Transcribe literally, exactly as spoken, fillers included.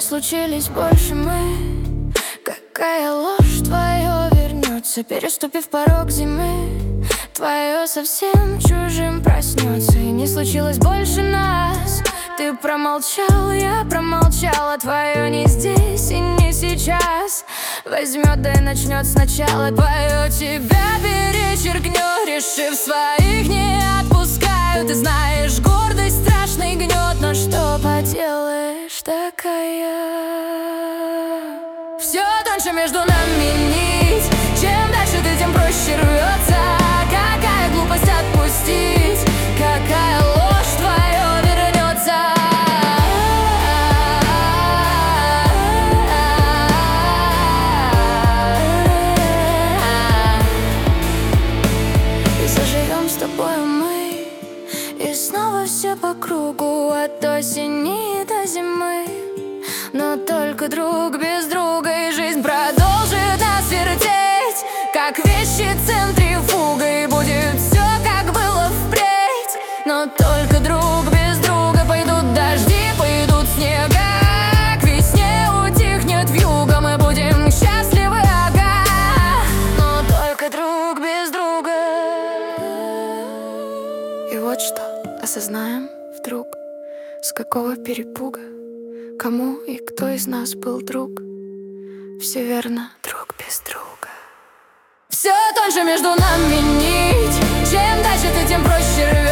случились больше мы. Какая ложь твоя вернется, переступив порог зимы. Твое совсем чужим проснется, и не случилось больше нас. Ты промолчал, я промолчала, твое не здесь и не сейчас. Возьмет, да и начнет сначала. Твое тебя перечеркнет, решив своих не отпускаю. Ты знаешь, гордость страшный гнет, но что поделаешь, такая. Все тоньше между нами нить. Чем дальше ты, тем проще рвется. Какая глупость отпустить, какая ложь твоя вернется. И заживем с тобой мы, и снова все по кругу, от осени до зимы. Но только друг без друга, и жизнь продолжит нас вертеть, как вещи центрифугой. Будет все, как было впредь. Но только друг без друга. Пойдут дожди, пойдут снега, к весне утихнет вьюга. Мы будем счастливы, ага. Но только друг без друга. И вот что осознаем вдруг, с какого перепуга, кому и кто из нас был друг. Все верно, друг без друга. Все тоньше между нами нить. Чем дальше ты, тем проще.